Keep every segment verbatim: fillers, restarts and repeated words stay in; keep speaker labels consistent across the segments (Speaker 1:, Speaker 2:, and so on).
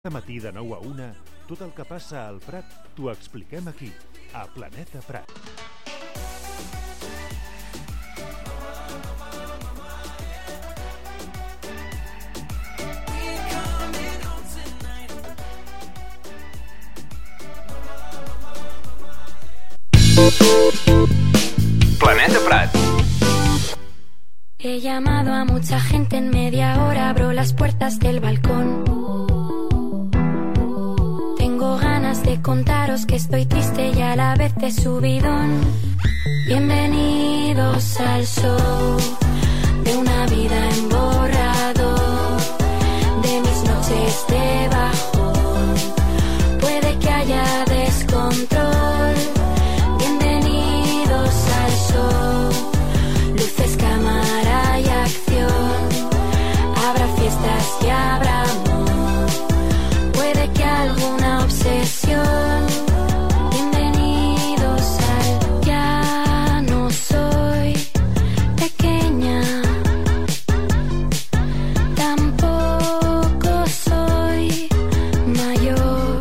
Speaker 1: Cada matí de nou a una, tot el que passa al Prat t'ho expliquem aquí, a Planeta Prat.
Speaker 2: Planeta Prat.
Speaker 3: He llamado a mucha gente en media hora, abro las puertas del balcón. Tengo ganas de contaros que estoy triste y a la vez de subidón. Bienvenidos al show de una vida en borrador, de mis noches de bajón. Puede que haya descontrol. Bienvenidos al show, luces, cámara y acción. Habrá fiestas y habrá amor, puede que alguna obsesión. Bienvenidos al ya no soy pequeña, tampoco soy mayor.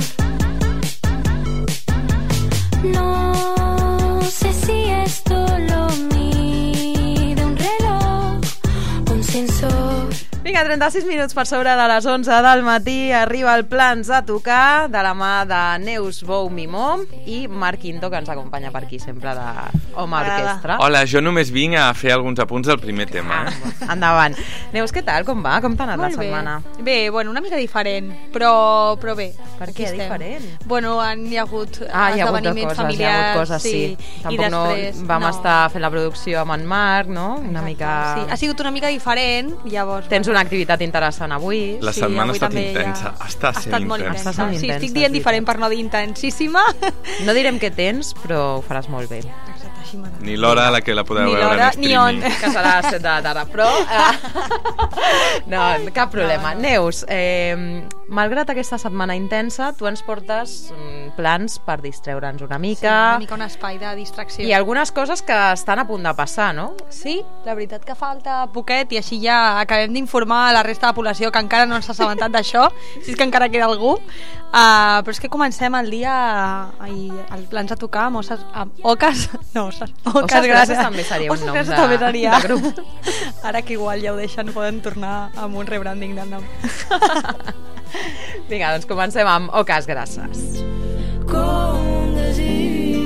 Speaker 3: No sé si esto lo mide un reloj, un sensor.
Speaker 4: Vinga, trenta-sis minuts per sobre de les onze del matí arriba el Plans a tocar de la mà de Neus Bou Mimó i Marc Quinto, que ens acompanya per aquí sempre de Home Orquestra.
Speaker 5: Hola, jo només vinc a fer alguns apunts del primer tema. Eh?
Speaker 4: Endavant. Neus, què tal? Com va? Com t'ha anat
Speaker 6: Molt
Speaker 4: la setmana?
Speaker 6: Bé. bé, bueno, una mica diferent, però, però bé.
Speaker 4: Per
Speaker 6: aquí
Speaker 4: què
Speaker 6: estem.
Speaker 4: diferent?
Speaker 6: Bueno, han, hi ha hagut
Speaker 4: Ah, hi ha hagut de
Speaker 6: esdeveniments
Speaker 4: coses,
Speaker 6: familiars.
Speaker 4: hi ha hagut coses, sí.
Speaker 6: sí.
Speaker 4: Tampoc
Speaker 6: I després,
Speaker 4: no vam
Speaker 6: no.
Speaker 4: estar fent la producció amb en Marc, no? Una
Speaker 6: Exacte,
Speaker 4: mica...
Speaker 6: Sí, ha sigut una mica diferent, llavors...
Speaker 4: Tens una activitat interessant avui.
Speaker 5: La
Speaker 6: sí,
Speaker 5: setmana ha
Speaker 6: avui
Speaker 5: estat
Speaker 6: també
Speaker 5: intensa.
Speaker 6: Ja...
Speaker 5: Està
Speaker 6: ha
Speaker 5: sent
Speaker 6: estat molt
Speaker 5: intensa.
Speaker 6: intensa.
Speaker 4: Està sent
Speaker 6: Sí,
Speaker 4: intensa,
Speaker 6: estic
Speaker 4: és
Speaker 6: dient
Speaker 4: veritat.
Speaker 6: diferent per no dir intensíssima.
Speaker 4: No direm què tens, però ho faràs molt bé.
Speaker 6: Exacte, així m'agrada.
Speaker 5: Ni l'hora a la que la podeu
Speaker 6: Ni
Speaker 5: veure
Speaker 6: l'hora,
Speaker 5: en
Speaker 6: ni
Speaker 5: streaming.
Speaker 6: on.
Speaker 4: Que serà a les set de la tarda, però... Eh, no, cap problema.
Speaker 6: No, no.
Speaker 4: Neus, eh, malgrat aquesta setmana intensa, tu ens portes mm, plans per distreure'ns una
Speaker 6: Sí,
Speaker 4: mica,
Speaker 6: una mica un espai de distracció.
Speaker 4: i algunes coses que estan a punt de passar, no?
Speaker 6: Sí, la veritat que falta poquet i així ja acabem d'informar a la resta de la població que encara no s'ha assabentat d'això, si és que encara queda algú. Uh, però és que comencem el dia i el plans a tocar amb, osses, amb oques no, osses, oques,
Speaker 4: Osses Grasses també seria un
Speaker 6: Osses
Speaker 4: nom
Speaker 6: Grasses
Speaker 4: de-
Speaker 6: també seria.
Speaker 4: de grup.
Speaker 6: Ara que igual ja ho deixen, poden tornar amb un rebranding del nom.
Speaker 4: Vinga, doncs comencem amb Oques Grasses.
Speaker 7: Com un desig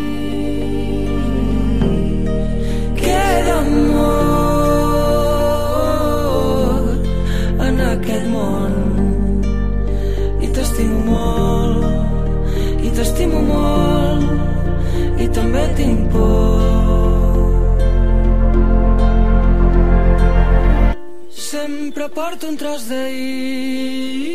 Speaker 7: que d'amor en aquest món, i t'estimo molt i t'estimo molt i també tinc por. Sempre porto un tros d'ahir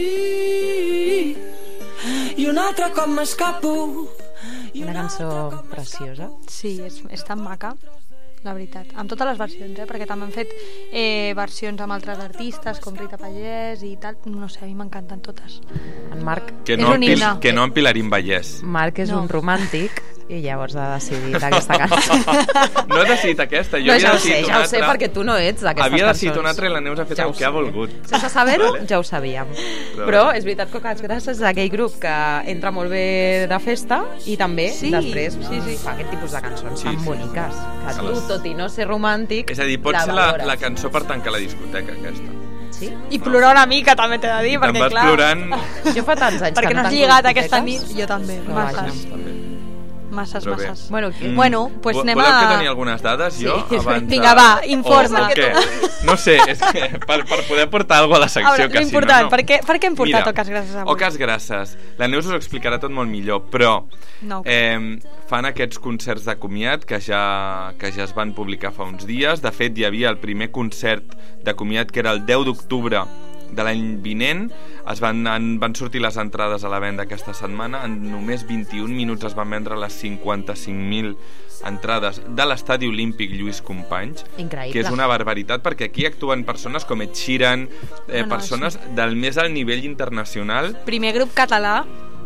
Speaker 7: i un altre cop m'escapo.
Speaker 4: Una cançó preciosa.
Speaker 6: Sí, és, és tan maca, la veritat, amb totes les versions, eh? Perquè també han fet eh, versions amb altres artistes com Rita Pagès i tal, no sé, a mi m'encanten totes.
Speaker 4: En Marc,
Speaker 5: Que
Speaker 6: És
Speaker 5: no,
Speaker 6: un
Speaker 5: empil,
Speaker 6: himne.
Speaker 5: que no empilarim Vallès.
Speaker 4: Marc és
Speaker 6: No.
Speaker 4: un romàntic i llavors ha decidit aquesta cançó.
Speaker 5: No he decidit aquesta, jo
Speaker 4: No,
Speaker 5: havia
Speaker 4: ja ho sé,
Speaker 5: decidit
Speaker 4: ja
Speaker 5: una
Speaker 4: ho sé,
Speaker 5: altra.
Speaker 4: perquè tu no ets d'aquestes
Speaker 5: Havia
Speaker 4: cançons.
Speaker 5: decidit una altra i la Neus ha fet
Speaker 4: Ja
Speaker 5: el
Speaker 4: ho
Speaker 5: que ha
Speaker 4: sé.
Speaker 5: volgut.
Speaker 4: Sense saber-ho,
Speaker 5: Vale.
Speaker 4: ja ho sabíem.
Speaker 5: Però
Speaker 4: Però
Speaker 5: bé.
Speaker 4: és veritat que Oques Grasses és aquell grup que entra molt bé de festa i també
Speaker 6: Sí,
Speaker 4: després
Speaker 6: sí, sí.
Speaker 4: fa aquest tipus de cançons
Speaker 5: Sí,
Speaker 4: tan
Speaker 5: sí.
Speaker 4: boniques. Que
Speaker 5: Se
Speaker 4: tu,
Speaker 5: les-
Speaker 4: tot i no ser romàntic,
Speaker 5: És a dir, pot ser la,
Speaker 4: valores.
Speaker 5: la cançó per tancar la discoteca, aquesta.
Speaker 4: Sí?
Speaker 6: I plorar una mica també t'he de dir,
Speaker 5: Te'n
Speaker 6: perquè
Speaker 5: vas
Speaker 6: clar...
Speaker 5: plorant...
Speaker 4: Jo fa tants anys
Speaker 6: Perquè
Speaker 4: que
Speaker 6: no has
Speaker 4: tanco
Speaker 6: lligat
Speaker 4: discoteques.
Speaker 6: aquesta nit, jo també,
Speaker 4: No,
Speaker 6: masses,
Speaker 4: vaja.
Speaker 5: També.
Speaker 6: masses,
Speaker 5: Però bé.
Speaker 6: masses.
Speaker 4: Bueno,
Speaker 5: Mm.
Speaker 6: Bueno, pues
Speaker 5: Vo-
Speaker 6: anem
Speaker 5: Voleu
Speaker 6: a-
Speaker 5: que doni algunes dades, jo?
Speaker 4: Sí.
Speaker 5: Abans de-
Speaker 6: Vinga, va, informa.
Speaker 5: O, o què? No sé, és que per, per poder portar alguna cosa a la secció,
Speaker 6: Ara,
Speaker 5: que si no,
Speaker 6: l'important,
Speaker 5: no.
Speaker 6: per què- per què hem portat
Speaker 5: Mira,
Speaker 6: Oques Grasses avui?
Speaker 5: Oques Grasses. La Neus us ho explicarà tot molt millor, però
Speaker 6: No.
Speaker 5: eh, fan aquests concerts de comiat que ja, que ja es van publicar fa uns dies. De fet, hi havia el primer concert de comiat que era el deu d'octubre de l'any vinent. Es van, en, van sortir les entrades a la venda aquesta setmana. En només vint-i-un minuts es van vendre les cinquanta-cinc mil entrades de l'Estadi Olímpic Lluís Companys.
Speaker 4: Increïble.
Speaker 5: Que és una barbaritat, perquè aquí actuen persones com Ed Sheeran, eh,
Speaker 6: No, no,
Speaker 5: persones del més alt nivell internacional.
Speaker 6: Primer grup català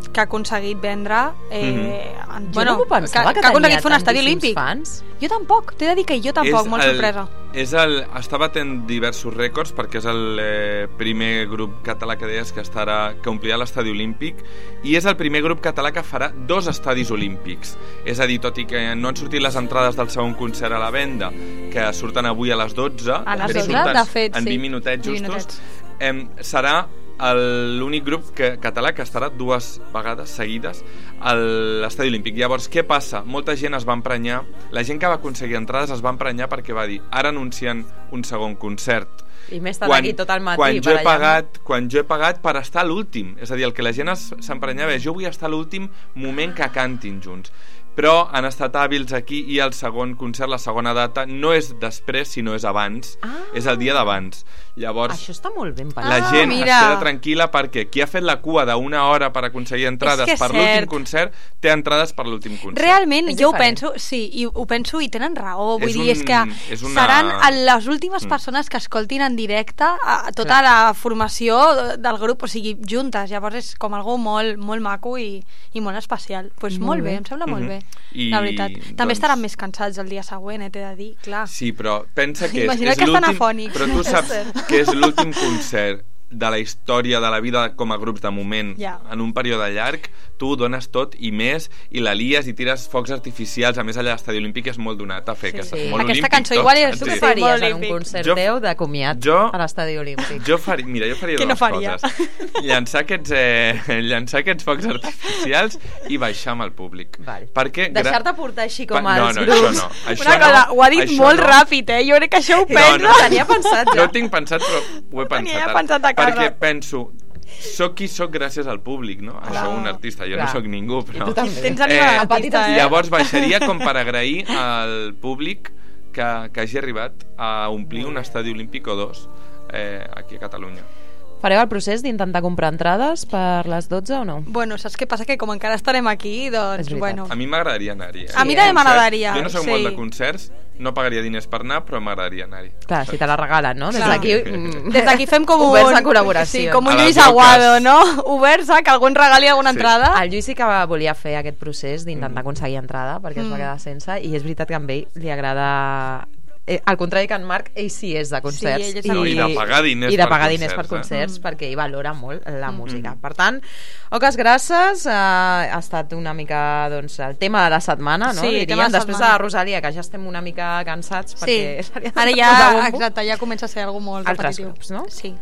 Speaker 6: que ha aconseguit vendre eh,
Speaker 5: Mhm.
Speaker 6: en,
Speaker 4: Jo
Speaker 6: bueno,
Speaker 4: no m'ho pensava
Speaker 6: que,
Speaker 4: que,
Speaker 6: que ha aconseguit
Speaker 4: tenia
Speaker 6: fer un estadi
Speaker 4: tantíssims
Speaker 6: olímpic.
Speaker 4: fans.
Speaker 6: Jo tampoc, t'he de dir que jo tampoc,
Speaker 5: És
Speaker 6: molt
Speaker 5: el-
Speaker 6: sorpresa.
Speaker 5: És el, està batent diversos rècords perquè és el eh, primer grup català que deies que, estarà, que omplirà l'estadi olímpic i és el primer grup català que farà dos estadis olímpics. És a dir, tot i que no han sortit les entrades del segon concert a la venda, que surten avui a les dotze,
Speaker 6: A les
Speaker 5: que
Speaker 6: dotze,
Speaker 5: surten
Speaker 6: de fet,
Speaker 5: en
Speaker 6: sí.
Speaker 5: vint minutets
Speaker 6: vint
Speaker 5: justos,
Speaker 6: minutets.
Speaker 5: eh, serà el- l'únic grup que, català que estarà dues vegades seguides a l'estadi olímpic. Llavors, què passa? Molta gent es va emprenyar, la gent que va aconseguir entrades es va emprenyar perquè va dir, ara anuncien un segon concert.
Speaker 4: I m'he estat aquí tot el matí.
Speaker 5: quan jo, he
Speaker 4: barallant.
Speaker 5: pagat, quan jo he pagat per estar a l'últim, és a dir, el que la gent es- s'emprenyava és jo vull estar a l'últim moment que cantin junts. Però han estat hàbils aquí i el segon concert, la segona data, no és després, sinó és abans.
Speaker 4: Ah.
Speaker 5: És el dia d'abans. Llavors,
Speaker 4: Això està molt ben pensat.
Speaker 5: la
Speaker 6: Ah,
Speaker 5: gent
Speaker 6: mira.
Speaker 5: es queda tranquil·la perquè qui ha fet la cua d'una hora per aconseguir entrades
Speaker 6: És que és
Speaker 5: per l'últim
Speaker 6: cert.
Speaker 5: concert té entrades per l'últim concert.
Speaker 6: Realment,
Speaker 4: És
Speaker 6: jo ho
Speaker 4: diferent.
Speaker 6: penso, sí, i ho penso i tenen raó, vull
Speaker 5: És
Speaker 6: dir, és
Speaker 5: un-
Speaker 6: que
Speaker 5: és una-
Speaker 6: seran les últimes
Speaker 5: Mm.
Speaker 6: persones que escoltin en directe a, a tota la formació del grup, o sigui, juntes, llavors és com algo molt, molt maco i, i molt especial. Doncs pues
Speaker 4: Molt
Speaker 6: molt
Speaker 4: bé.
Speaker 6: bé, em sembla molt
Speaker 5: Mhm.
Speaker 6: bé,
Speaker 5: I,
Speaker 6: la veritat. També
Speaker 5: doncs-
Speaker 6: estaran més cansats el dia següent, eh, t'he de dir, clar.
Speaker 5: Sí, però pensa que és,
Speaker 6: Imagina't
Speaker 5: és
Speaker 6: que estan
Speaker 5: l'últim...
Speaker 6: afònics.
Speaker 5: Però tu saps que és l'últim concert de la història de la vida com a grups de moment
Speaker 6: Ja.
Speaker 5: en un període llarg, tu dones tot i més i la lies i tires focs artificials. A més, allà a l'estadi olímpic és molt donat a fer,
Speaker 6: Sí.
Speaker 5: que està
Speaker 4: Sí.
Speaker 5: molt
Speaker 6: Aquesta
Speaker 5: olímpic
Speaker 6: cançó
Speaker 5: tot,
Speaker 6: igual és
Speaker 5: saps?
Speaker 4: Tu
Speaker 6: Sí.
Speaker 4: què
Speaker 6: Sí,
Speaker 4: faries
Speaker 6: molt
Speaker 4: en un
Speaker 6: olímpic.
Speaker 4: concert
Speaker 5: Jo-
Speaker 4: teu de comiat
Speaker 5: jo-
Speaker 4: a l'estadi olímpic?
Speaker 5: Jo faria, mira, jo faria
Speaker 6: Què no
Speaker 5: dues
Speaker 6: faria?
Speaker 5: coses. Llançar aquests, eh, llançar aquests focs artificials i baixar amb el públic.
Speaker 4: Vale.
Speaker 5: Perquè... gra-
Speaker 4: Deixar-te portar així com
Speaker 5: Pa- no,
Speaker 4: els
Speaker 5: no,
Speaker 4: grups.
Speaker 5: això no. Això
Speaker 6: Una cosa,
Speaker 5: no,
Speaker 6: ho ha dit
Speaker 5: això
Speaker 6: molt
Speaker 5: no.
Speaker 6: ràpid, eh? Jo crec que això ho
Speaker 5: No,
Speaker 6: pensa.
Speaker 5: no.
Speaker 4: Tenia pensat ja.
Speaker 5: No ho tinc pensat, però ho he pensat
Speaker 6: tenia
Speaker 5: ara.
Speaker 6: pensat a casa.
Speaker 5: Perquè penso, soc qui soc gràcies al públic, no?
Speaker 6: Clar.
Speaker 5: Això un artista, jo
Speaker 4: Clar.
Speaker 5: no sóc ningú,
Speaker 4: I
Speaker 5: però...
Speaker 4: tu també.
Speaker 6: Tens ànima
Speaker 5: Eh,
Speaker 6: d'artista, eh?
Speaker 5: Llavors baixaria com per agrair al públic que, que hagi arribat a omplir un estadi olímpic o dos eh, aquí a Catalunya.
Speaker 4: Fareu el procés d'intentar comprar entrades per les dotze o no?
Speaker 6: Bueno, saps què passa? Que com encara estarem aquí,
Speaker 4: És
Speaker 6: doncs,
Speaker 4: veritat.
Speaker 6: bueno...
Speaker 5: A mi m'agradaria anar-hi. Eh?
Speaker 6: A mi
Speaker 4: Sí,
Speaker 6: també
Speaker 4: eh?
Speaker 6: m'agradaria.
Speaker 5: Jo no soc
Speaker 6: sí.
Speaker 5: molt de concerts, no pagaria diners per anar, però m'agradaria anar-hi.
Speaker 4: Clar, si te la regalen, no? Des
Speaker 6: Clar.
Speaker 4: d'aquí... mm,
Speaker 6: Des d'aquí fem com un...
Speaker 4: Oberts a col·laboració.
Speaker 6: Sí, com un
Speaker 5: A les
Speaker 6: Lluís
Speaker 5: roques.
Speaker 6: Aguado, no? Oberts a que algú ens regali alguna
Speaker 5: Sí.
Speaker 6: entrada.
Speaker 4: El Lluís sí que volia fer aquest procés d'intentar aconseguir entrada perquè es va
Speaker 6: Mm.
Speaker 4: quedar sense i és veritat que a ell li agrada... Eh, al contrari que en Marc, ell sí és de concerts.
Speaker 6: ell és
Speaker 5: de No, i de pagar diners
Speaker 4: i de
Speaker 5: per
Speaker 4: pagar
Speaker 5: concerts,
Speaker 4: diners per
Speaker 5: eh?
Speaker 4: concerts perquè ell valora molt la
Speaker 6: Mm.
Speaker 4: música. Per tant, oques grasses, eh, ha estat una mica doncs, el tema de la setmana, no?
Speaker 6: Sí,
Speaker 4: Diríem,
Speaker 6: tema de
Speaker 4: després
Speaker 6: setmana.
Speaker 4: de la Rosalia, que ja estem una mica cansats
Speaker 6: Sí,
Speaker 4: perquè seria
Speaker 6: ara
Speaker 4: tot
Speaker 6: ja,
Speaker 4: posar bombo.
Speaker 6: exacte, ja comença a ser algo molt
Speaker 4: Altres
Speaker 6: repetitiu.
Speaker 4: grups, no?
Speaker 6: Sí.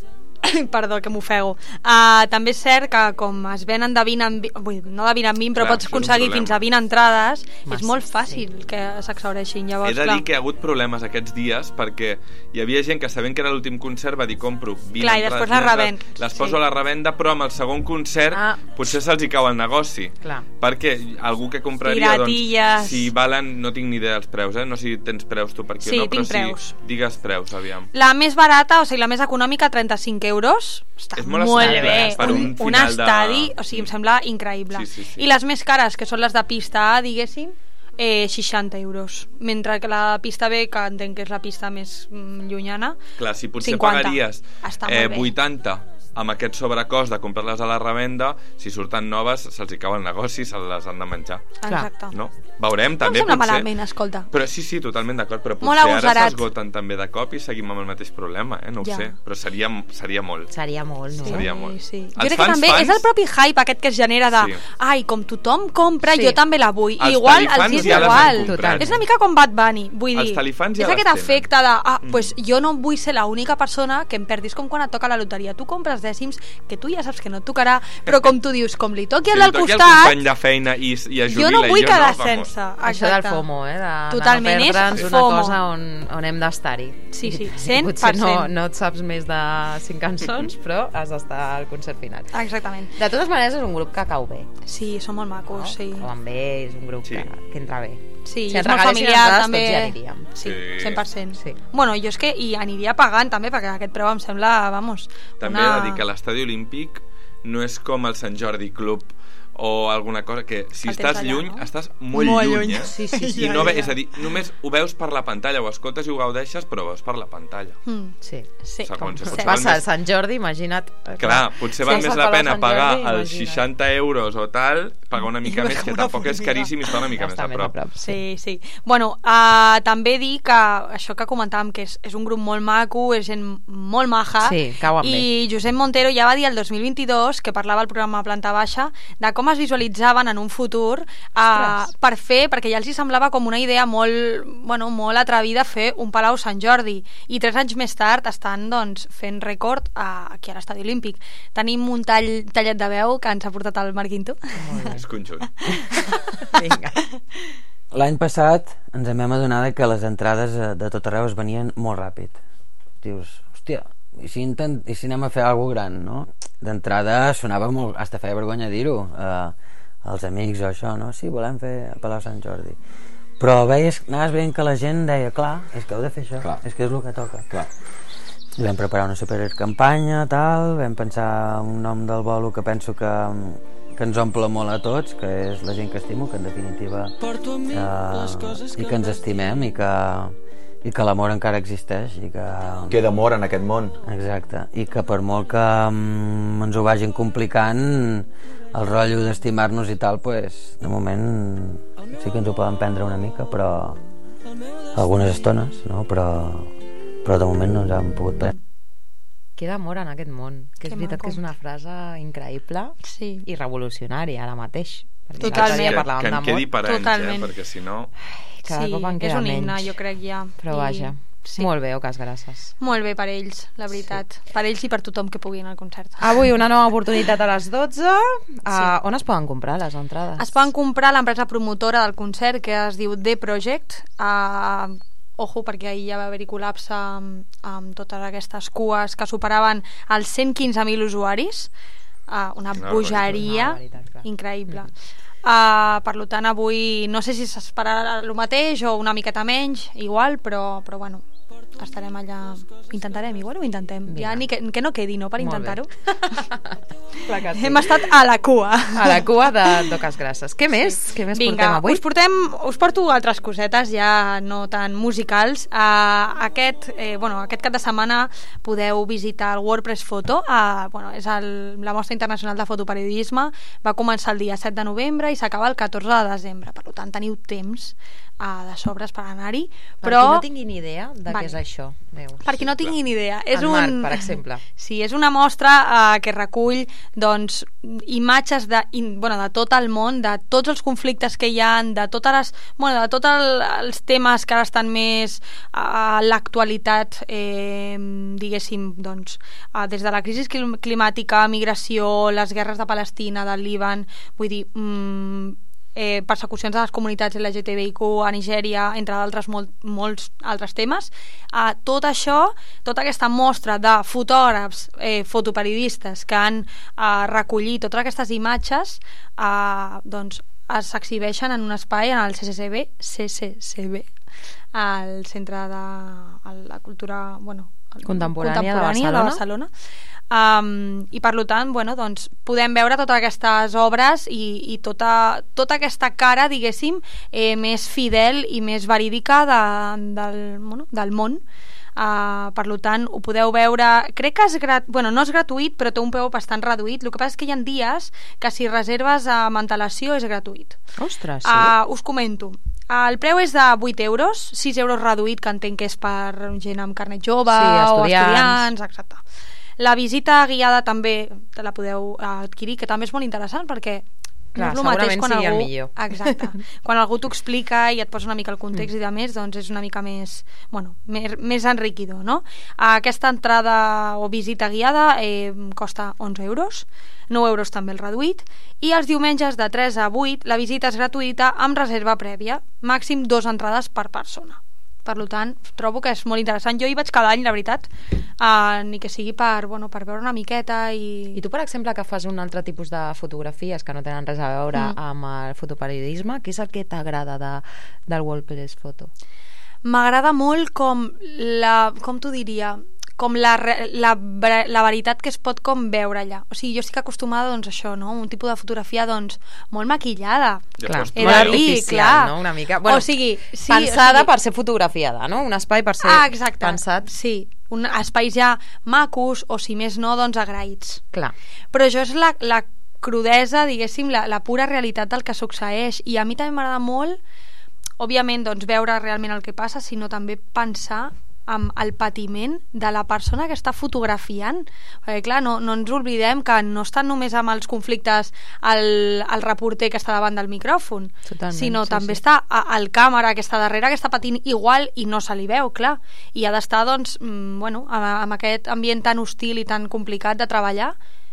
Speaker 6: Perdó, que m'ofego. Uh, també és cert que com es venen de vint en vint, vull, dir, no de vint en vint, però
Speaker 5: Clar,
Speaker 6: pots
Speaker 5: això és un
Speaker 6: aconseguir
Speaker 5: problema.
Speaker 6: fins a vint entrades,
Speaker 4: Massa,
Speaker 6: és molt fàcil que s'exhaureixin. Llavors,
Speaker 5: He de
Speaker 6: clar,
Speaker 5: dir que hi ha hagut problemes aquests dies perquè hi havia gent que sabent que era l'últim concert va dir compro vint
Speaker 6: Clar, i
Speaker 5: entrades,
Speaker 6: després les
Speaker 5: vint
Speaker 6: revend.
Speaker 5: entrades, les
Speaker 6: Sí.
Speaker 5: poso a la revenda, però amb el segon concert
Speaker 4: Ah.
Speaker 5: potser se'ls hi cau el negoci.
Speaker 4: Clar.
Speaker 5: Perquè algú que compraria,
Speaker 6: Piratilles.
Speaker 5: doncs, si valen, no tinc ni idea dels preus, eh? No sé si tens preus tu per aquí
Speaker 6: Sí,
Speaker 5: o no, però
Speaker 6: tinc preus.
Speaker 5: sí, digues preus, aviam.
Speaker 6: la més barata, o sigui, la més econòmica, trenta-cinc euros. Està
Speaker 5: És molt
Speaker 6: molt
Speaker 5: assequible,
Speaker 6: bé.
Speaker 5: eh, per un
Speaker 6: un, un
Speaker 5: final de-
Speaker 6: estadi, o sigui, em sembla increïble.
Speaker 5: Sí, sí, sí.
Speaker 6: I les més cares, que són les de pista A, diguéssim, eh, seixanta euros. Mentre que la pista B, que entenc que és la pista més mm, llunyana,
Speaker 5: Clar, si potser
Speaker 6: cinquanta.
Speaker 5: pagaries
Speaker 6: Està
Speaker 5: eh,
Speaker 6: molt bé.
Speaker 5: vuitanta amb aquest sobrecost de comprar-les a la revenda, si surten noves se'ls hi cau el negoci, se les han de menjar.
Speaker 4: Clar.
Speaker 6: Exacte.
Speaker 5: No? Veurem,
Speaker 6: No em
Speaker 5: també
Speaker 6: sembla
Speaker 5: potser...
Speaker 6: malament, escolta.
Speaker 5: Però sí, sí, totalment d'acord, però
Speaker 6: Molt
Speaker 5: potser ara
Speaker 6: agosarat.
Speaker 5: s'esgoten també de cop i seguim amb el mateix problema, eh? No ho
Speaker 6: Ja.
Speaker 5: sé, però seria, seria molt.
Speaker 4: Seria molt, no?
Speaker 6: Sí,
Speaker 5: Seria molt.
Speaker 6: sí.
Speaker 5: Els
Speaker 6: Jo crec que
Speaker 5: fans,
Speaker 6: també
Speaker 5: fans-
Speaker 6: és el propi hype aquest que es genera de
Speaker 5: Sí.
Speaker 6: ai, com tothom compra,
Speaker 4: Sí.
Speaker 6: jo també la vull.
Speaker 5: Els
Speaker 6: Igual
Speaker 5: talifans
Speaker 6: els és
Speaker 5: ja les han
Speaker 6: igual.
Speaker 5: comprat.
Speaker 4: Total.
Speaker 6: És una mica com Bad Bunny, vull
Speaker 5: Els
Speaker 6: dir.
Speaker 5: talifans ja
Speaker 6: és
Speaker 5: les
Speaker 6: aquest
Speaker 5: tenen.
Speaker 6: efecte de ah,
Speaker 5: Mm.
Speaker 6: pues jo no vull ser l'única persona que em perdis com quan et toca la loteria. Tu compres dècims que tu ja saps que no et tocarà, però com tu dius, com li toqui
Speaker 5: Si
Speaker 6: al
Speaker 5: li
Speaker 6: del
Speaker 5: toqui al
Speaker 6: costat,
Speaker 5: company de feina i, i es jubila
Speaker 6: jo no vull
Speaker 5: i jo
Speaker 6: quedar
Speaker 5: no, vamos.
Speaker 6: sense.
Speaker 4: Això del
Speaker 6: Exacte.
Speaker 4: FOMO, eh? De,
Speaker 6: Totalment,
Speaker 4: de no perdre'ns
Speaker 6: és
Speaker 4: una
Speaker 6: FOMO.
Speaker 4: cosa on, on hem d'estar-hi.
Speaker 6: Sí, sí,
Speaker 4: I
Speaker 6: cent per
Speaker 4: Potser no,
Speaker 6: cent.
Speaker 4: no et saps més de cinc cançons, però has d'estar al concert final.
Speaker 6: Exactament.
Speaker 4: De totes maneres, és un grup que cau bé.
Speaker 6: Sí, són molt macos,
Speaker 4: No?
Speaker 6: sí.
Speaker 4: Cauen bé, és un grup
Speaker 5: Sí.
Speaker 4: que, que entra bé.
Speaker 6: Sí,
Speaker 4: Si
Speaker 6: és
Speaker 4: ens
Speaker 6: molt
Speaker 4: regalessin
Speaker 6: familiar,
Speaker 4: entrades,
Speaker 6: també.
Speaker 4: tots hi aniríem.
Speaker 6: Sí,
Speaker 5: Sí.
Speaker 6: cent per cent.
Speaker 4: Sí.
Speaker 6: Bueno, jo és que hi aniria pagant també, perquè aquest preu em sembla, vamos,
Speaker 5: També
Speaker 6: una...
Speaker 5: he de dir que l'estadi olímpic no és com el Sant Jordi Club o alguna cosa que si
Speaker 6: El
Speaker 5: estàs
Speaker 6: tens allà,
Speaker 5: lluny,
Speaker 6: no?
Speaker 5: estàs molt,
Speaker 6: Molt
Speaker 5: lluny,
Speaker 6: lluny.
Speaker 5: eh?
Speaker 4: Sí, sí, sí.
Speaker 5: I no
Speaker 6: Ja,
Speaker 5: ve,
Speaker 6: ja.
Speaker 5: és a dir, només ho veus per la pantalla, ho escoltes i ho gaudeixes, però ho veus per la pantalla.
Speaker 6: Mm.
Speaker 4: Sí.
Speaker 6: Sí.
Speaker 5: Segons,
Speaker 6: Com-
Speaker 5: potser
Speaker 4: Passa
Speaker 5: val
Speaker 4: a
Speaker 5: més-
Speaker 4: Sant Jordi, imagina't.
Speaker 5: Clar, potser val
Speaker 4: Si
Speaker 5: més
Speaker 4: vas
Speaker 5: la
Speaker 4: al Palau
Speaker 5: pena
Speaker 4: Sant
Speaker 5: pagar
Speaker 4: Jordi,
Speaker 5: els
Speaker 4: imagina't.
Speaker 5: seixanta euros o tal, pagar una mica
Speaker 6: I
Speaker 5: més, que
Speaker 6: una
Speaker 5: tampoc és
Speaker 6: formiga.
Speaker 5: caríssim i està una mica més
Speaker 4: Està
Speaker 5: a prop.
Speaker 6: Sí, sí. Bueno, uh, també dir que això que comentàvem, que és, és un grup molt maco, és gent molt maja,
Speaker 4: Sí, cauen bé.
Speaker 6: i Josep Montero ja va dir el dos mil vint-i-dos, que parlava al programa Planta Baixa, de com es visualitzaven en un futur uh, per fer, perquè ja els hi semblava com una idea molt, bueno, molt atrevida fer un Palau Sant Jordi, i tres anys més tard estan doncs, fent rècord a, aquí a l'Estadi Olímpic. Tenim un tall, tallet de veu que ens ha portat el Marc Quinto.
Speaker 5: És conjunt.
Speaker 4: Vinga.
Speaker 8: L'any passat ens vam adonar de que les entrades eh, de tot arreu es venien molt ràpid. Dius, hòstia, i si, intent, i si anem a fer alguna gran, no? D'entrada sonava molt, hasta feia vergonya dir-ho, eh, als amics o això, no? Sí, volem fer a Palau Sant Jordi. Però veies, anaves veient que la gent deia, clar, és que heu de fer això, clar. És que és el que toca. Clar. I vam preparar una supercampanya, tal, vam pensar un nom del bolo que penso que, que ens omple molt a tots, que és la gent que estimo, que en definitiva eh, i que ens estimem i que, i que l'amor encara existeix i que...
Speaker 9: Queda amor en aquest món.
Speaker 8: Exacte, i que per molt que um, ens ho vagin complicant, el rotllo d'estimar-nos i tal, pues, de moment sí que ens ho poden prendre una mica, però algunes estones, no? però, però de moment no ens han pogut prendre.
Speaker 4: Queda amor en aquest món, que és
Speaker 6: Que
Speaker 4: veritat
Speaker 6: maco.
Speaker 4: que és una frase increïble
Speaker 6: Sí.
Speaker 4: i revolucionària ara mateix. Perquè
Speaker 6: Totalment.
Speaker 4: l'altre dia
Speaker 5: que,
Speaker 4: parlàvem
Speaker 5: que en
Speaker 4: d'amor,
Speaker 5: quedi per anys, eh?
Speaker 6: Totalment.
Speaker 5: Perquè si no...
Speaker 4: cada
Speaker 6: sí,
Speaker 4: cop en
Speaker 6: és
Speaker 4: queda
Speaker 6: un himne,
Speaker 4: menys.
Speaker 6: jo crec ja.
Speaker 4: Però
Speaker 6: I-
Speaker 4: vaja,
Speaker 6: sí.
Speaker 4: molt bé, Ocas, gràcies.
Speaker 6: Molt bé per ells, la veritat. Sí. Per ells i per tothom que pugui anar al concert.
Speaker 4: Avui una nova oportunitat a les dotze. Uh, on es poden comprar les entrades?
Speaker 6: Es poden comprar a l'empresa promotora del concert, que es diu The Project. Uh, ojo, perquè ahir ja va haver-hi col·lapse amb, amb totes aquestes cues que superaven els cent quinze mil usuaris. Uh, una
Speaker 5: Una
Speaker 6: bogeria
Speaker 4: barbaritat. Una barbaritat, clar.
Speaker 6: increïble. Uh, per tant, avui no sé si s'esperarà el mateix o una miqueta menys, igual, però, però bueno, estarem allà. Intentarem, igual ho intentem.
Speaker 4: Vinga.
Speaker 6: Ja ni que, que no quedi, no?, per
Speaker 4: Molt bé.
Speaker 6: intentar-ho.
Speaker 4: Clar que sí.
Speaker 6: Hem estat a la cua.
Speaker 4: A la cua de d'Ocas Grasses. Què més? Què més
Speaker 6: Vinga,
Speaker 4: portem avui?
Speaker 6: us, portem, us porto altres cosetes ja no tan musicals. Uh, aquest, eh, bueno, aquest cap de setmana podeu visitar el WordPress Photo. Uh, bueno, és el, la mostra internacional de fotoperiodisme. Va començar el dia set de novembre i s'acaba el catorze de desembre. Per tant, teniu temps uh, de sobres per anar-hi.
Speaker 4: Per
Speaker 6: Però...
Speaker 4: qui no tingui ni idea de
Speaker 6: Vale.
Speaker 4: què és això. Neus.
Speaker 6: Per qui no tingui ni idea, és
Speaker 4: En
Speaker 6: un...
Speaker 4: Marc, per exemple.
Speaker 6: Sí, és una mostra eh, que recull doncs, imatges de, in, bueno, de tot el món, de tots els conflictes que hi ha, de totes les, bueno, de tots el, els temes que ara estan més a l'actualitat, eh, diguéssim, doncs, eh, des de la crisi clim- climàtica, migració, les guerres de Palestina, del Líban, vull dir... Mm, eh, persecucions de les comunitats L G T B I Q a Nigèria, entre d'altres molt, molts altres temes. Eh, tot això, tota aquesta mostra de fotògrafs, eh, fotoperiodistes que han eh, recollit totes aquestes imatges, eh, doncs s'exhibeixen en un espai en el C C C B, C C C B, al Centre de a la Cultura, bueno,
Speaker 4: Contemporània de
Speaker 6: contemporània
Speaker 4: Barcelona.
Speaker 6: de Barcelona. Um, i per tant, bueno, doncs, podem veure totes aquestes obres i, i tota, tota aquesta cara, diguéssim, eh, més fidel i més verídica de, del, bueno, del món. Uh, per tant, ho podeu veure, crec que és grat... bueno, no és gratuït, però té un preu bastant reduït. El que passa és que hi ha dies que si reserves amb antelació és gratuït.
Speaker 4: Ostres, sí.
Speaker 6: Uh, us comento. El preu és de vuit euros, sis euros reduït, que entenc que és per gent amb carnet jove,
Speaker 4: Sí,
Speaker 6: o
Speaker 4: estudiants.
Speaker 6: estudiants, exacte. La visita guiada també te la podeu adquirir, que també és molt interessant, perquè
Speaker 4: Clar,
Speaker 6: no és el mateix
Speaker 4: segurament
Speaker 6: quan
Speaker 4: sigui el
Speaker 6: algú...
Speaker 4: millor.
Speaker 6: Exacte. Quan algú t'ho explica i et posa una mica el context mm. i de més, doncs és una mica més, bueno, més, més enriquidor, no? Aquesta entrada o visita guiada eh, costa onze euros, nou euros també el reduït, i els diumenges de tres a vuit la visita és gratuïta amb reserva prèvia, màxim dos entrades per persona. Per tant, trobo que és molt interessant. Jo hi vaig cada any, la veritat, uh, ni que sigui per, bueno, per veure una miqueta i...
Speaker 4: I tu, per exemple, que fas un altre tipus de fotografies que no tenen res a veure
Speaker 6: Mm.
Speaker 4: amb el fotoperiodisme, què és el que t'agrada de, del WordPress Photo?
Speaker 6: M'agrada molt com la... com t'ho diria? com la, la, la veritat que es pot com veure allà. O sigui, jo estic acostumada, doncs, a això, no? Un tipus de fotografia, doncs, molt maquillada.
Speaker 4: Clar,
Speaker 6: He
Speaker 4: molt
Speaker 6: de dir,
Speaker 4: artificial,
Speaker 6: clar.
Speaker 4: no? Una mica. Bueno,
Speaker 6: o sigui, sí,
Speaker 4: pensada
Speaker 6: o sigui,
Speaker 4: per ser fotografiada, no? Un espai per ser
Speaker 6: ah, exacte,
Speaker 4: pensat.
Speaker 6: sí. Un, espais ja macos, o si més no, doncs agraïts.
Speaker 4: Clar.
Speaker 6: Però això és la, la crudesa, diguéssim, la, la pura realitat del que succeeix. I a mi també m'agrada molt, òbviament, doncs, veure realment el que passa, sinó també pensar amb el patiment de la persona que està fotografiant, perquè clar, no, no ens oblidem que no estan només amb els conflictes el, el reporter que està davant del micròfon,
Speaker 4: Totalment,
Speaker 6: sinó
Speaker 4: sí,
Speaker 6: també
Speaker 4: sí.
Speaker 6: està a, el càmera que està darrere, que està patint igual i no se li veu, clar, i ha d'estar doncs, mm, bueno, amb, amb aquest ambient tan hostil i tan complicat de treballar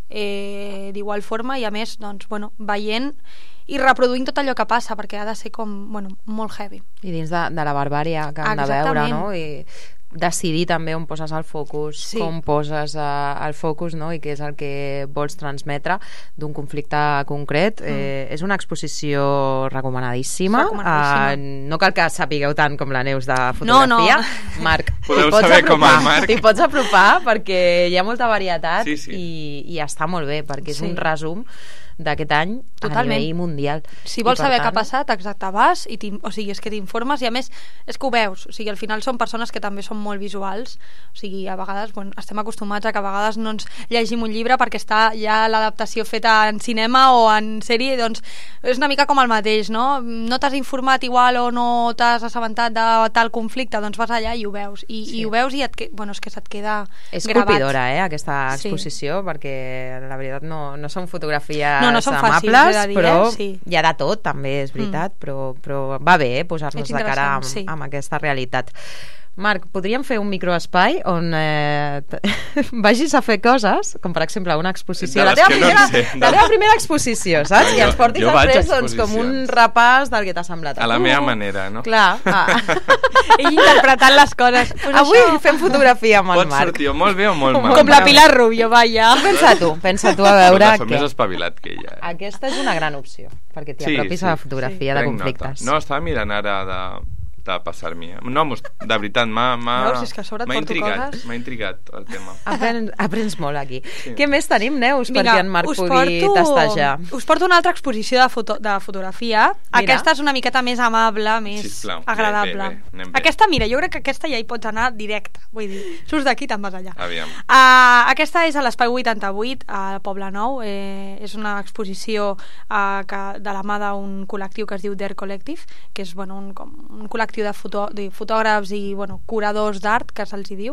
Speaker 6: eh, d'igual forma, i a més doncs, bueno, veient i reproduint tot allò que passa, perquè ha de ser com, bueno, molt heavy.
Speaker 4: I dins de, de la barbària que han de veure, no? I decidir també on poses el focus,
Speaker 6: Sí.
Speaker 4: com poses uh, el focus, no? I què és el que vols transmetre d'un conflicte concret. Mm. Eh, és una exposició recomanadíssima.
Speaker 6: Recomanadíssima.
Speaker 4: Uh, no cal que sapigueu tant com la Neus de fotografia.
Speaker 6: No, no.
Speaker 4: Marc,
Speaker 5: Podeu
Speaker 4: t'hi pots
Speaker 5: saber com
Speaker 4: apropar,
Speaker 5: el Marc.
Speaker 4: T'hi pots apropar perquè hi ha molta varietat
Speaker 5: Sí, sí.
Speaker 4: I, i està molt bé, perquè és
Speaker 6: Sí.
Speaker 4: un resum d'aquest any
Speaker 6: Totalment.
Speaker 4: a nivell mundial.
Speaker 6: Si
Speaker 4: I,
Speaker 6: vols
Speaker 4: per
Speaker 6: saber què ha
Speaker 4: tant,
Speaker 6: passat, exacte, vas i o sigui, és que t'informes i a més és que ho veus, o sigui, al final són persones que també són molt visuals, o sigui, a vegades bueno, estem acostumats a que a vegades no ens llegim un llibre perquè està ja l'adaptació feta en cinema o en sèrie, doncs és una mica com el mateix, no? No t'has informat igual o no t'has assabentat de tal conflicte, doncs vas allà i ho veus i,
Speaker 4: Sí.
Speaker 6: i ho veus i et, que- bueno, és que se't queda
Speaker 4: és
Speaker 6: gravat.
Speaker 4: colpidora, eh, aquesta
Speaker 6: Sí.
Speaker 4: exposició, perquè la veritat no, no són fotografies
Speaker 6: No, no són fàcils,
Speaker 4: amables,
Speaker 6: he de dir,
Speaker 4: però
Speaker 6: eh? Sí.
Speaker 4: hi ha de tot, també és veritat, mm. però, però va bé eh, posar-nos
Speaker 6: És
Speaker 4: de cara amb,
Speaker 6: interessant, sí.
Speaker 4: amb aquesta realitat. Marc, podríem fer un microespai on eh, t- vagis a fer coses, com per exemple una exposició,
Speaker 5: De
Speaker 4: la
Speaker 5: les
Speaker 4: teva,
Speaker 5: que no
Speaker 4: primera,
Speaker 5: en sé, de-
Speaker 4: la teva primera exposició, saps?
Speaker 5: No,
Speaker 4: I ens
Speaker 5: jo-
Speaker 4: portis
Speaker 5: jo vaig a
Speaker 4: després doncs, com un
Speaker 5: exposicions.
Speaker 4: repàs del que t'ha semblat
Speaker 5: A la
Speaker 4: tu.
Speaker 5: meva manera, no?
Speaker 4: Clar, ah.
Speaker 6: Ell interpretant les coses. Pues
Speaker 4: Avui
Speaker 6: això,
Speaker 4: fem fotografia amb el
Speaker 5: Pot
Speaker 4: Marc.
Speaker 5: sortir o molt bé o molt mal.
Speaker 6: com la Pilar Rubio, vaya.
Speaker 4: Pensa tu, pensa tu a veure
Speaker 5: Escolta, soc
Speaker 4: què.
Speaker 5: més espavilat que ella. eh?
Speaker 4: Aquesta és una gran opció, perquè t'hi
Speaker 5: Sí,
Speaker 4: apropis
Speaker 5: sí,
Speaker 4: a la fotografia de
Speaker 5: Prenc
Speaker 4: conflictes.
Speaker 5: nota. No, estava mirant ara de, de passar-m'hi. No, mos- de veritat, m'ha m'ha-
Speaker 6: Veus, és que a sobre et
Speaker 5: m'ha
Speaker 6: porto
Speaker 5: intrigat,
Speaker 6: coses.
Speaker 5: m'ha intrigat el tema.
Speaker 4: Aprens, aprens molt aquí.
Speaker 5: Sí.
Speaker 4: Què més tenim, Neus, perquè en Marc
Speaker 6: us
Speaker 4: pugui
Speaker 6: porto,
Speaker 4: tastejar?
Speaker 6: Us porto una altra exposició de, foto, de fotografia.
Speaker 4: Mira.
Speaker 6: Aquesta és una miqueta més amable, més
Speaker 5: Sisplau, bé,
Speaker 6: agradable.
Speaker 5: bé, bé, anem bé.
Speaker 6: Aquesta, mira, jo crec que aquesta ja hi pots anar directe. Vull dir, surts d'aquí i te'n vas allà.
Speaker 5: Aviam.
Speaker 6: Uh, aquesta és a l'Espai vuitanta-vuit a Poble Nou. Eh, és una exposició uh, que, de la mà d'un col·lectiu que es diu Dare Collective, que és bueno, un, com, un col·lectiu de, foto, de fotògrafs i bueno, curadors d'art, que se'ls hi diu.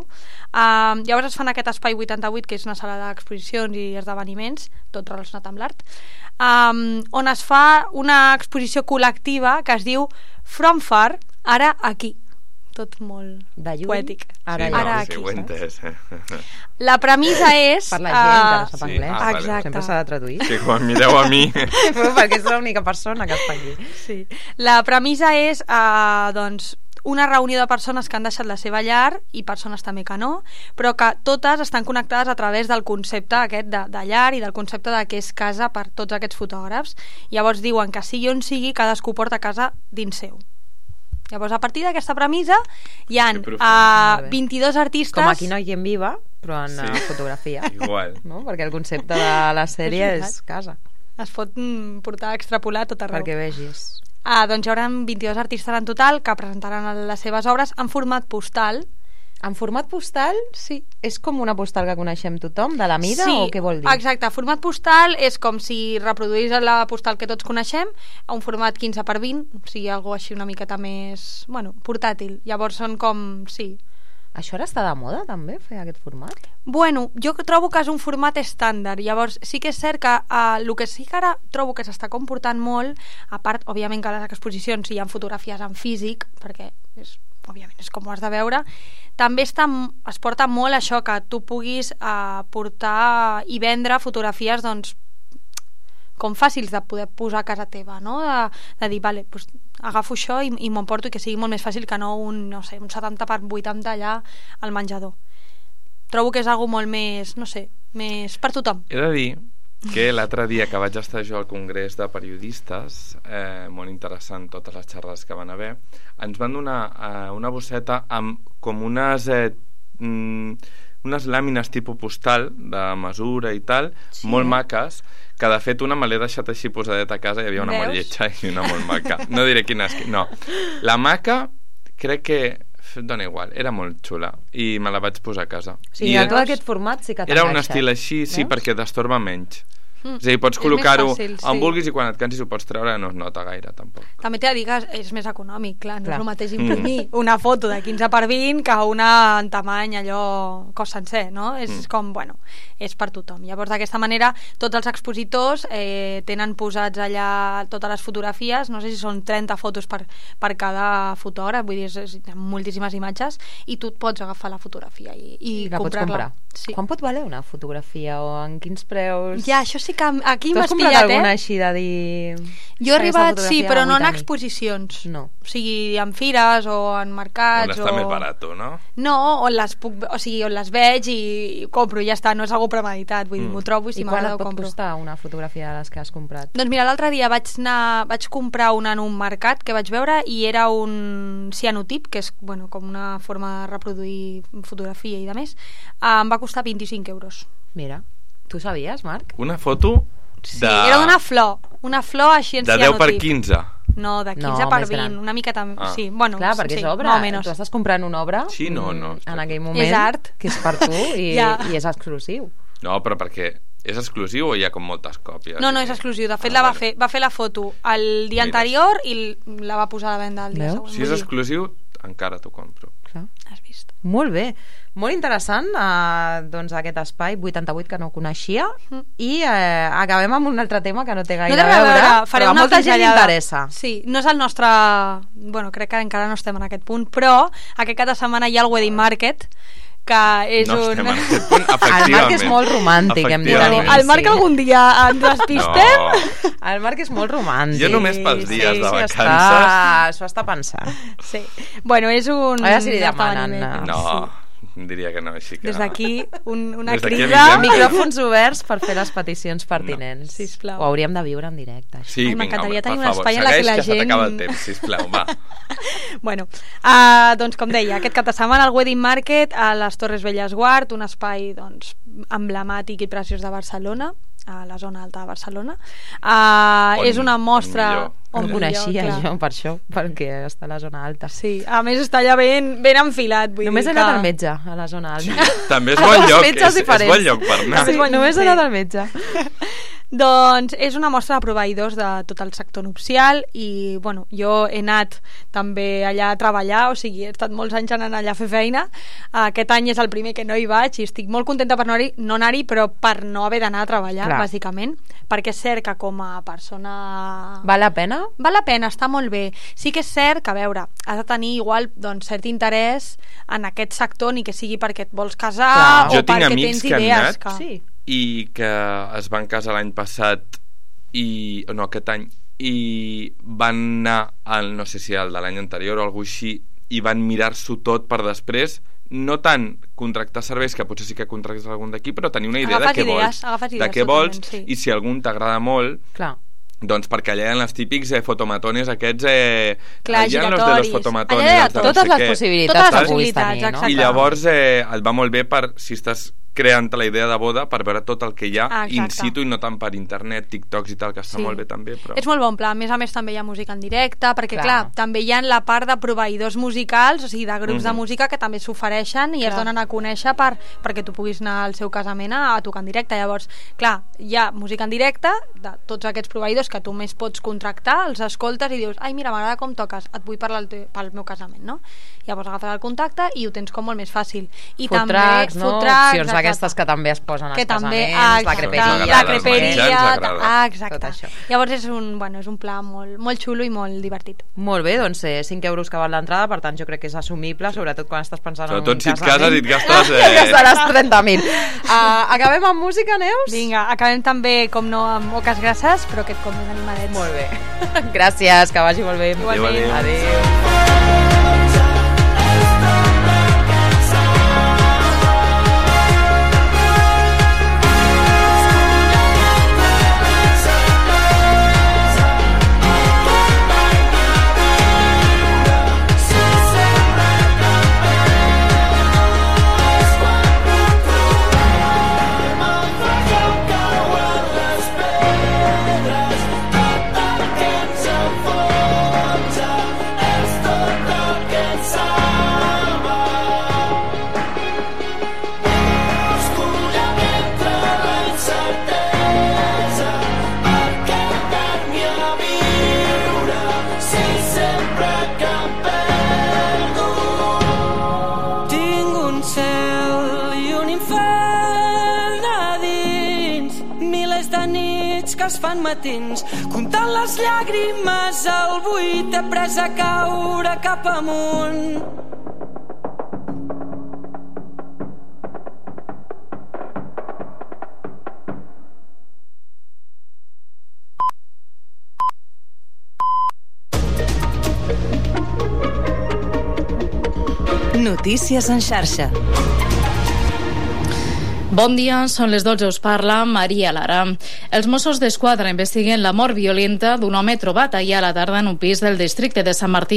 Speaker 6: Uh, llavors es fan aquest Espai vuitanta-vuit, que és una sala d'exposicions i esdeveniments, tot relacionat amb l'art, um, on es fa una exposició col·lectiva que es diu From Far, ara aquí. Tot molt
Speaker 4: De lluny,
Speaker 6: poètic.
Speaker 4: ara
Speaker 5: sí,
Speaker 4: ja.
Speaker 5: no,
Speaker 6: Ara
Speaker 5: sí,
Speaker 6: aquí,
Speaker 5: ho he
Speaker 6: saps?
Speaker 5: entès. Eh?
Speaker 6: La premissa és...
Speaker 4: Per la gent que no
Speaker 6: uh,
Speaker 4: sap
Speaker 5: sí,
Speaker 4: anglès.
Speaker 5: ah, vale.
Speaker 6: Exacte.
Speaker 4: Sempre s'ha de traduir.
Speaker 5: Que quan mireu a mi...
Speaker 4: perquè és l'única persona que està aquí.
Speaker 6: Sí. La premissa és uh, doncs, una reunió de persones que han deixat la seva llar i persones també que no, però que totes estan connectades a través del concepte aquest de, de llar i del concepte de què és casa per tots aquests fotògrafs. Llavors diuen que sigui on sigui, cadascú porta casa dins seu. Llavors, a partir d'aquesta premissa hi ha
Speaker 5: Que profund.
Speaker 6: uh,
Speaker 4: Molt bé.
Speaker 6: vint-i-dos artistes...
Speaker 4: Com aquí no hi en viva, però en
Speaker 5: Sí.
Speaker 4: sí. fotografia.
Speaker 5: Igual.
Speaker 4: No? Perquè el concepte de la sèrie
Speaker 6: És
Speaker 4: és,
Speaker 6: veritat.
Speaker 4: casa,
Speaker 6: Es pot mm, portar, extrapolar tot arreu.
Speaker 4: perquè vegis.
Speaker 6: Ah, doncs hi haurà vint-i-dos artistes en total que presentaran les seves obres en format postal.
Speaker 4: En format postal,
Speaker 6: Sí.
Speaker 4: és com una postal que coneixem tothom, de la mida,
Speaker 6: sí,
Speaker 4: o què vol dir?
Speaker 6: Exacte, format postal és com si reproduís la postal que tots coneixem a un format quinze per vint, o sigui, algo així una miqueta més, bueno, portàtil. Llavors són com, sí.
Speaker 4: Això ara està de moda, també, fer aquest format?
Speaker 6: Bueno, jo trobo que és un format estàndard. Llavors, sí que és cert que uh, el que sí que ara trobo que s'està comportant molt, a part, òbviament, que a les exposicions hi ha fotografies en físic, perquè és, òbviament és com ho has de veure, també està, es porta molt això que tu puguis uh, portar i vendre fotografies doncs com fàcils de poder posar a casa teva, no? De, de dir, vale, pues, agafo això i, i m'ho emporto i que sigui molt més fàcil que no un, no sé, un setanta per vuitanta allà al menjador. Trobo que és algo molt més, no sé, més per tothom.
Speaker 5: He de dir que l'altre dia que vaig estar jo al Congrés de Periodistes, eh, molt interessant totes les xerrades que van haver, ens van donar eh, una bosseta amb com unes... Eh, mm, unes làmines tipus postal de mesura i tal, sí. molt maques, que de fet una me l'he deixat així posadet a casa, hi havia una
Speaker 6: Veus?
Speaker 5: molt lletja i una molt maca. No diré quina és, no. La maca crec que dona igual, era molt xula i me la vaig posar a casa.
Speaker 4: Sí, I de tot aquest format sí que
Speaker 5: era un estil així, sí, veus? Perquè destorba menys. Mm. És a dir, pots col·locar-ho fàcil, sí. on vulguis i quan et cansis ho pots treure, no es nota gaire tampoc.
Speaker 6: També t'he de dir que és més econòmic, clar, no clar. És el mateix imprimir mm. una foto de quinze per vint que una en tamany allò cos sencer, no? És mm. com, bueno, és per tothom. Llavors d'aquesta manera tots els expositors eh, tenen posats allà totes les fotografies, no sé si són trenta fotos per, per cada fotògraf, vull dir, és, és, hi ha moltíssimes imatges i tu et pots agafar la fotografia i, i
Speaker 4: la
Speaker 6: comprar-la.
Speaker 4: Pots comprar. Sí. Quan pot valer una fotografia o en quins preus?
Speaker 6: Ja, això sí que aquí m'has pillat, eh?
Speaker 4: Tu has comprat alguna així de dir...
Speaker 6: Jo he arribat, sí, però no en exposicions.
Speaker 4: No.
Speaker 6: O sigui, en fires o en mercats.
Speaker 5: On està o... més barat, no?
Speaker 6: No, on les puc, o sigui, on les veig i compro i ja està, no és algo premeditat, vull dir, mm. m'ho trobo i si m'agrada ho compro.
Speaker 4: I quan et pot costar una fotografia de les que has comprat?
Speaker 6: Doncs mira, l'altre dia vaig anar, vaig comprar una en un mercat que vaig veure i era un cianotip, que és, bueno, com una forma de reproduir fotografia i de més, em va costar vint-i-cinc euros.
Speaker 4: Mira, tu sabies, Marc?
Speaker 5: Una foto de...
Speaker 6: Sí, era d'una flor, una flor així en cianotip.
Speaker 5: De deu per quinze?
Speaker 6: No, de quinze per vint, una mica també, ah. sí, bueno,
Speaker 4: clar, perquè
Speaker 6: sí,
Speaker 4: és obra,
Speaker 6: tu
Speaker 4: estàs comprant una obra
Speaker 5: sí, no, no,
Speaker 4: en aquell moment,
Speaker 6: és art,
Speaker 4: que és per tu i, ja. i és exclusiu.
Speaker 5: No, però perquè és exclusiu o hi ha com moltes còpies?
Speaker 6: No, no, és exclusiu, de fet ah, la va, vale. fer, va fer la foto el dia Mira. anterior i la va posar a la venda el dia següent.
Speaker 5: Si és exclusiu, encara t'ho compro.
Speaker 4: Clar.
Speaker 6: Has vist?
Speaker 4: Molt bé, molt interessant uh, doncs aquest espai vuitanta-vuit que no coneixia mm. i uh, acabem amb un altre tema que no té gaire
Speaker 6: no
Speaker 4: a veure,
Speaker 6: veure
Speaker 4: però a molta gent li interessa.
Speaker 6: Sí, no és el nostre... Bueno, crec que encara no estem en aquest punt, però aquest cap de setmana hi ha el Wedding Market, que és
Speaker 5: no
Speaker 6: un...
Speaker 5: estem en aquest punt, efectivament.
Speaker 4: El Marc és molt romàntic, hem dit a l'inici.
Speaker 6: El Marc algun dia ens despistem?
Speaker 5: No.
Speaker 4: El Marc és molt romàntic.
Speaker 5: Jo només pels dies
Speaker 4: sí,
Speaker 5: de
Speaker 4: sí,
Speaker 5: vacances.
Speaker 4: S'ho està pensant.
Speaker 6: Sí. Bueno, és un...
Speaker 4: A veure si li demanen...
Speaker 5: No,
Speaker 6: sí.
Speaker 5: diria que no, així que
Speaker 6: Des d'aquí un, una
Speaker 5: Des
Speaker 6: crida...
Speaker 4: Micròfons oberts per fer les peticions pertinents.
Speaker 6: No. Sisplau.
Speaker 4: Ho hauríem de viure en directe. Això.
Speaker 5: Sí,
Speaker 6: Ai, m'encantaria
Speaker 5: vinga,
Speaker 6: tenir
Speaker 5: per
Speaker 6: un espai
Speaker 5: favor,
Speaker 6: en la que la
Speaker 5: que
Speaker 6: gent...
Speaker 5: s'acaba el temps, sisplau, va.
Speaker 6: Bueno, uh, doncs com deia, aquest cap de setmana al Wedding Market a les Torres Bellesguard, un espai doncs, emblemàtic i preciós de Barcelona, a la zona alta de Barcelona. Uh, és una mostra...
Speaker 4: On ho coneixia jo, per això, perquè està a la zona alta.
Speaker 6: Sí, a més està allà ben, ben enfilat. Vull
Speaker 4: només
Speaker 6: dir
Speaker 4: he anat
Speaker 6: que...
Speaker 4: al metge, a la zona alta.
Speaker 5: Sí, també és bon lloc, és, és bon lloc per anar.
Speaker 4: Sí, només he anat al metge.
Speaker 6: Doncs és una mostra de proveïdors de tot el sector nupcial i, bueno, jo he anat també allà a treballar, o sigui, he estat molts anys anant allà a fer feina. Aquest any és el primer que no hi vaig i estic molt contenta per no anar-hi, no anar-hi però per no haver d'anar a treballar, clar, bàsicament, perquè és cert que com a persona...
Speaker 4: Val la pena?
Speaker 6: Val la pena, està molt bé. Sí que és cert que, a veure, has de tenir igual doncs, cert interès en aquest sector, ni que sigui perquè et vols casar, clar, o perquè tens
Speaker 5: que
Speaker 6: idees.
Speaker 5: Que...
Speaker 6: Sí.
Speaker 5: I que es van casar l'any passat i, no, aquest any i van anar al, no sé si al de l'any anterior o alguna així, i van mirar-s'ho tot per després no tant contractar serveis, que potser sí que contractes algun d'aquí, però tenir una idea
Speaker 6: agafes
Speaker 5: de què
Speaker 6: idees,
Speaker 5: vols, de què vols
Speaker 6: sí.
Speaker 5: I si algun t'agrada molt,
Speaker 4: clar,
Speaker 5: doncs perquè allà hi ha els típics eh, fotomatones aquests eh,
Speaker 6: clar,
Speaker 5: hi ha els de los fotomatones
Speaker 6: allà hi ha
Speaker 5: els de
Speaker 4: totes
Speaker 5: no sé
Speaker 4: les
Speaker 5: què,
Speaker 4: possibilitats,
Speaker 6: totes les
Speaker 4: que puguis
Speaker 6: possibilitats,
Speaker 4: tenir, no?
Speaker 5: I llavors eh, et va molt bé per si estàs creant la idea de boda per veure tot el que hi ha
Speaker 6: ah,
Speaker 5: in situ i no tant per internet, TikToks i tal, que està
Speaker 6: sí.
Speaker 5: molt bé també, però...
Speaker 6: És molt bon pla, a més a més també hi ha música en directe, perquè clar, clar també hi ha la part de proveïdors musicals, o sigui de grups mm-hmm. de música que també s'ofereixen i clar. Es donen a conèixer per, perquè tu puguis anar al seu casament a, a tocar en directe. Llavors, clar, hi ha música en directe de tots aquests proveïdors que tu més pots contractar, els escoltes i dius, ai mira, m'agrada com toques, et vull parlar te, pel meu casament, no? Llavors agafes el contacte i ho tens com molt més fàcil. I
Speaker 4: food
Speaker 6: també
Speaker 4: tracks, no?
Speaker 6: Food tracks,
Speaker 4: opcions d'aquestes que també es posen als
Speaker 6: que també,
Speaker 4: casaments, la creperia,
Speaker 6: la creperia, ah, exacte.
Speaker 4: Tot això.
Speaker 6: Llavors és un, bueno, és un pla molt, molt xulo i molt divertit.
Speaker 4: Molt bé, doncs eh, cinc euros que val l'entrada, per tant jo crec que és assumible, sobretot quan estàs pensant
Speaker 5: sobretot
Speaker 4: en un
Speaker 5: casament. Sobretot si et cases i et gastes...
Speaker 4: Eh... gastaràs trenta mil. Uh, acabem amb música, Neus?
Speaker 6: Vinga, acabem també, com no, amb Oques Grasses, però aquest cop més animadets.
Speaker 4: Molt bé. Gràcies, que vagi molt bé.
Speaker 6: Igualment.
Speaker 5: Adéu.
Speaker 4: Adéu.
Speaker 7: fan matins, comptant les llàgrimes al buit, he pres a caure cap amunt.
Speaker 9: Notícies en xarxa.
Speaker 10: Bon dia, són les dotze, us parla Maria Lara. Els Mossos d'Esquadra investiguen la mort violenta d'un home trobat ahir a la tarda en un pis del districte de Sant Martí